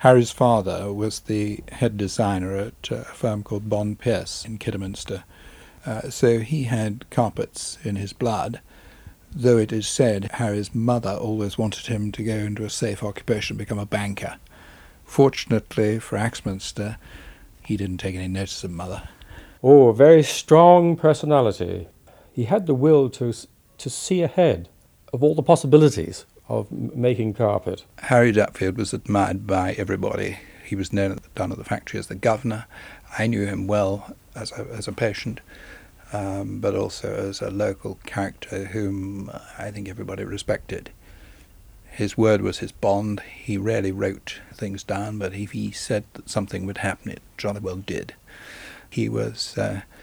Harry's father was the head designer at a firm called Bond Pierce in Kidderminster. So he had carpets in his blood, though it is said Harry's mother always wanted him to go into a safe occupation and become a banker. Fortunately for Axminster, he didn't take any notice of mother. Oh, a very strong personality. He had the will to see ahead of all the possibilities of making carpet. Harry Dutfield was admired by everybody. He was known down at the factory as the governor. I knew him well as a patient, but also as a local character whom I think everybody respected. His word was his bond. He rarely wrote things down, but if he said that something would happen, it jolly well did. He was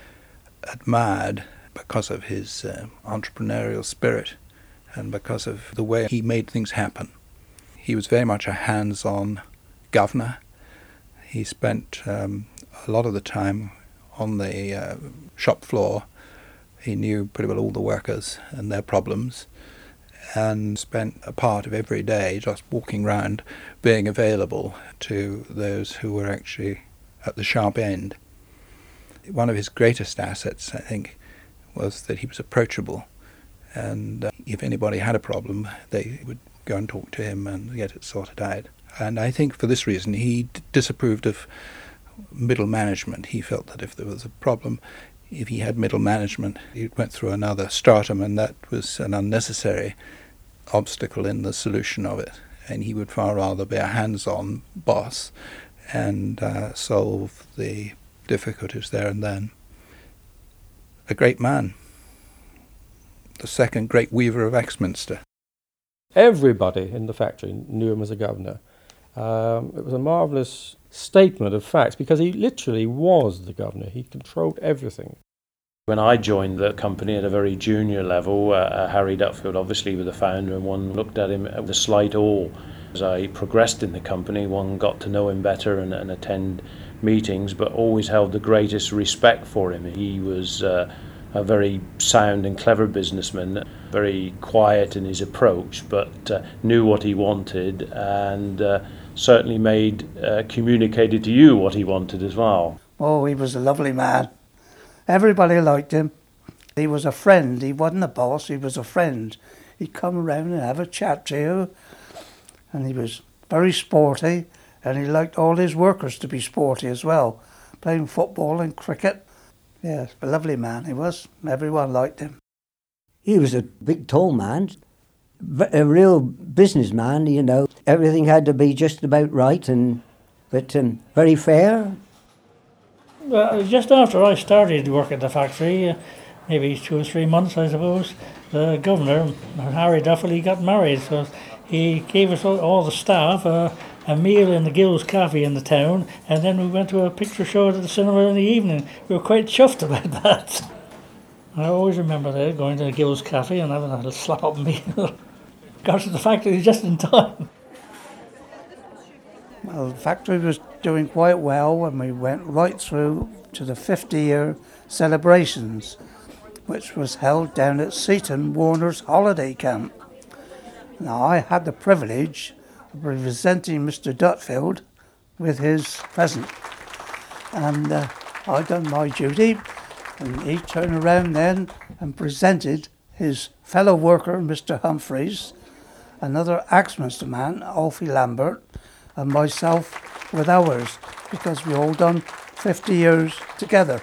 admired because of his entrepreneurial spirit and because of the way he made things happen. He was very much a hands-on governor. He spent a lot of the time on the shop floor. He knew pretty well all the workers and their problems, and spent a part of every day just walking around, being available to those who were actually at the sharp end. One of his greatest assets, I think, was that he was approachable, and if anybody had a problem, they would go and talk to him and get it sorted out. And I think for this reason he disapproved of middle management. He felt that if there was a problem, if he had middle management, he went through another stratum, and that was an unnecessary obstacle in the solution of it. And he would far rather be a hands-on boss and solve the difficulties there and then. A great man. The second great weaver of Axminster. Everybody in the factory knew him as a governor. It was a marvellous statement of facts because he literally was the governor. He controlled everything. When I joined the company at a very junior level, Harry Dutfield obviously was the founder, and one looked at him with a slight awe. As I progressed in the company, one got to know him better and attend meetings, but always held the greatest respect for him. He was a very sound and clever businessman, very quiet in his approach, but knew what he wanted and certainly communicated to you what he wanted as well. Oh, he was a lovely man. Everybody liked him. He was a friend. He wasn't a boss, he was a friend. He'd come around and have a chat to you, and he was very sporty, and he liked all his workers to be sporty as well, playing football and cricket. Yes, a lovely man he was. Everyone liked him. He was a big, tall man, a real businessman, you know. Everything had to be just about right, but very fair. Well, just after I started work at the factory, maybe 2 or 3 months, I suppose, the governor, Harry Duffield, he got married, so he gave us all the staff a meal in the Gills Cafe in the town, and then we went to a picture show at the cinema in the evening. We were quite chuffed about that. I always remember that, going to the Gills Cafe and having a little slap-up meal. Got to the factory just in time. Well, the factory was doing quite well when we went right through to the 50-year celebrations, which was held down at Seaton Warner's holiday camp. Now, I had the privilege of presenting Mr. Dutfield with his present, and I done my duty, and he turned around then and presented his fellow worker, Mr. Humphreys, another Axminster man, Alfie Lambert, and myself with ours, because we all done 50 years together.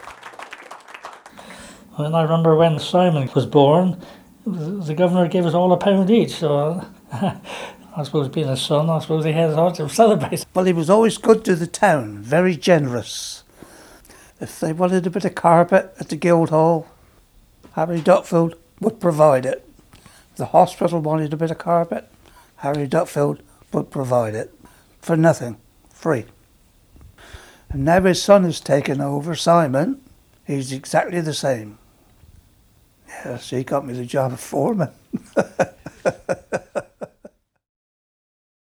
And I remember when Simon was born, the governor gave us all £1 each, so I suppose being a son, I suppose he had hard to celebrate. Well, he was always good to the town, very generous. If they wanted a bit of carpet at the Guildhall, Harry Dutfield would provide it. If the hospital wanted a bit of carpet, Harry Dutfield would provide it. For nothing, free. And now his son has taken over, Simon. He's exactly the same. Yes, he got me the job of foreman.